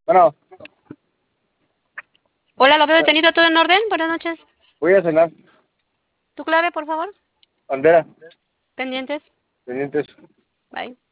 Bueno, Hola, lo veo detenido, ¿todo en orden? Buenas noches. voy a cenar. ¿Tu clave, por favor? Bandera, Pendientes. pendientes. Bye.